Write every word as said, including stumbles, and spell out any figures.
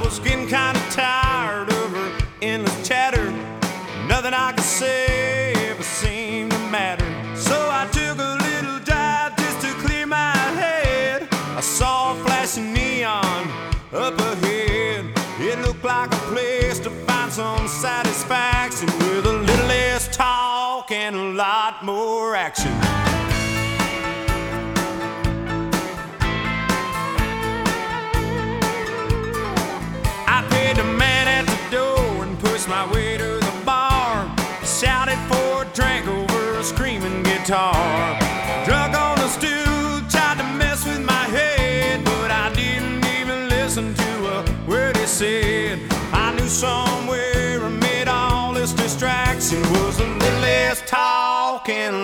was getting kind of tired of her endless chatter. Nothing I could say ever seemed to matter. So I took a little drive just to clear my head. I saw a flashing neon up ahead. It looked like a place to find some satisfaction, with a little less talk and a lot more action. I paid the man at the door and pushed my way to the bar. Shouted for a drink over a screaming guitar. Drunk on the stool, tried to mess with my head, but I didn't even listen to a word he said. I knew somewhere amid all this distraction was a little less talk and